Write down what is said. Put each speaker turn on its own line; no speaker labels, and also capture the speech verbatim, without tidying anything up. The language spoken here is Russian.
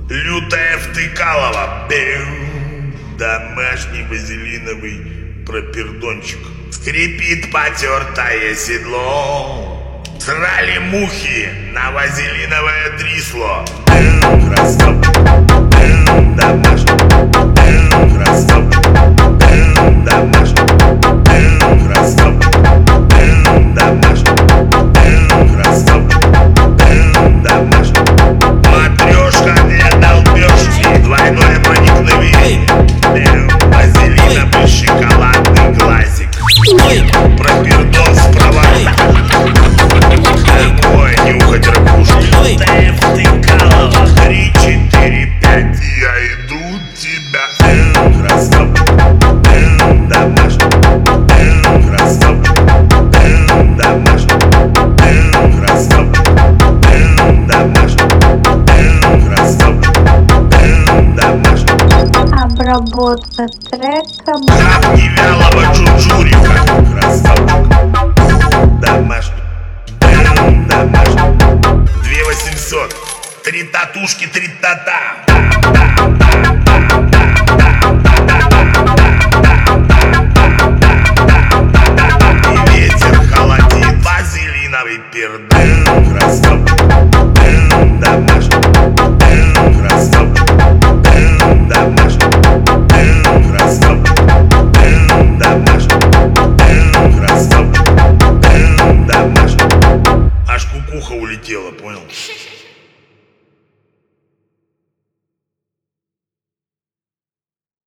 Лютая втыкалова. Домашний вазелиновый пропердончик. Скрипит потертое седло. Срали мухи на вазелиновое трисло. Красота. Домашний. Красота. Домашний. Красота. Домашний. Красота. Домашний. Матрешка для долбежки. Двойное проникновение. Вазелиновый шоколадный глазик. Пропердон с проводом. Домой нюхать ракушки. Лютая втыкалова. Три, четыре, пять. Я иду тебя. Красота. Домашний. Красота. Домашний. Красота. Домашний. Красота. Домашний.
Обработка трека.
Жабни вялого джуджурика. Красота. Домашний. Домашний. Две восемьсот. Три татушки, три тата. И ветер холодит вазелиновый пердон.